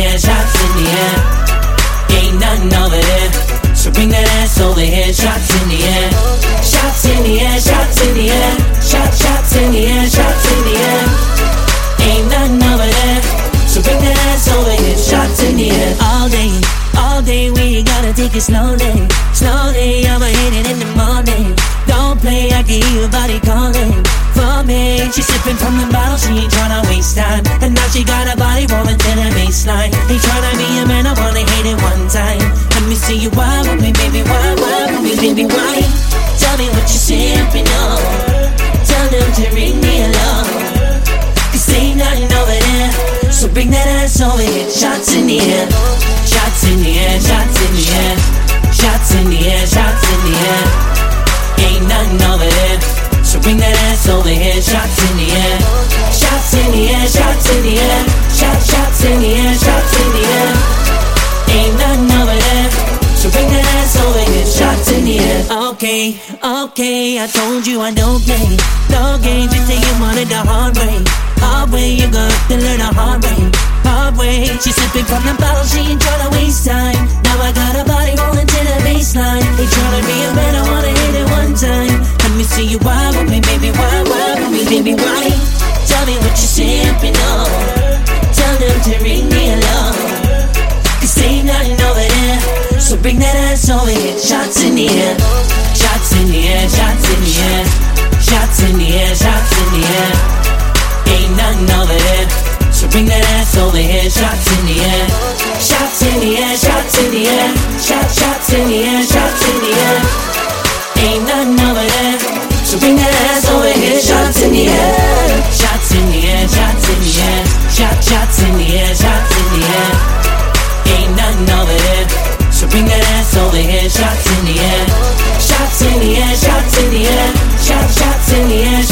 air, shots in the air. Ain't nothing over there, so bring that ass over here. Shots in the air, shots in the air, shots in the air. Shots in the air, shots in the air. Ain't nothing over there, so bring that ass over here. Shots in the air. All day we gotta take it slowly. Slowly, I'ma hit it in the morning. Don't play, I can hear your body calling for me. She's sipping from the bottle, she ain't tryna waste time. And now she got her body rolling to the baseline. Ain't tryna be a man, I wanna hit it one time. Let me see you wild with me, baby, wild with me, baby, why? Tell me what you're sipping on. Tell them to ring me along, 'cause ain't nothing over there, so bring that ass over here. Shots in the air, shots in the air, shots in the air. Shots in the air, shots in the air. Ain't nothing over there, so bring that ass over here. Shots in the air, shots in the air, shots in the air. Shots in the air, shots in the air. Ain't nothing over there, so bring that ass over here. Shots in the air. Okay, I told you I don't play no games. You say you wanted the hard way. Hard way, you're gonna have to learn the hard way. Hard way, she's sipping from the bottle, she ain't tryna waste time. Now I got her body rolling to the baseline. Ain't tryna be a man, I wanna hit it one time. Let me see you wild with me, baby, wild with me, baby, why? Tell me what you're sipping on. Tell them to ring me along, 'cause ain't nothing over there, so bring that ass over here. Shots in the air, shots in the air, shots in the air. Shots in the air, shots in the air. Ain't nothing over there, so bring that ass over here. Shots in the air, shots in the air, shots in the air. Shots in the air, shots in the air. Ain't nothing over there, so bring that ass over here. Shots in the air, shots in the air, shots in the air. Shots in the air, shots in the air. Ain't nothing over there, so bring that ass over here. Shots in the air, shots in the air, shots in the air. Shots in the air.